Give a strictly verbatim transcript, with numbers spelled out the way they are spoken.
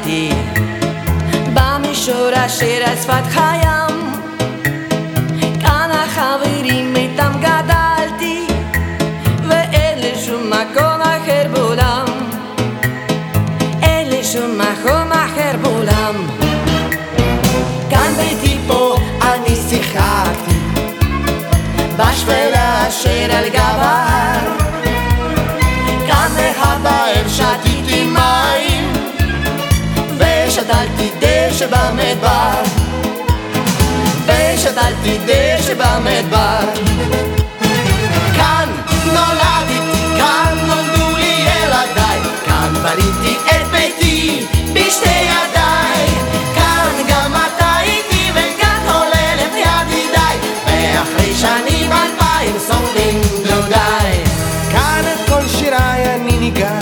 גדלתי במישור אשר על שפת הים, כאן החברים איתם גדלתי ואין לי שום מקום אחר בעולם, אין לי שום מקום אחר בעולם. כאן ביתי פה אני שיחקתי בשביל אשר על גבר, כאן מהבאר שתיתי מים ושתלתי דשא במדבר, ושתלתי דשא במדבר. כאן נולדתי, כאן נולדו לי ילדיי, כאן בניתי את ביתי בשתי ידיי, כאן גם אתה איתי וכאן הוללת ידידיי, ואחרי שנים אלפיים סובלים דודיי. כאן את כל שיריי אני ניגע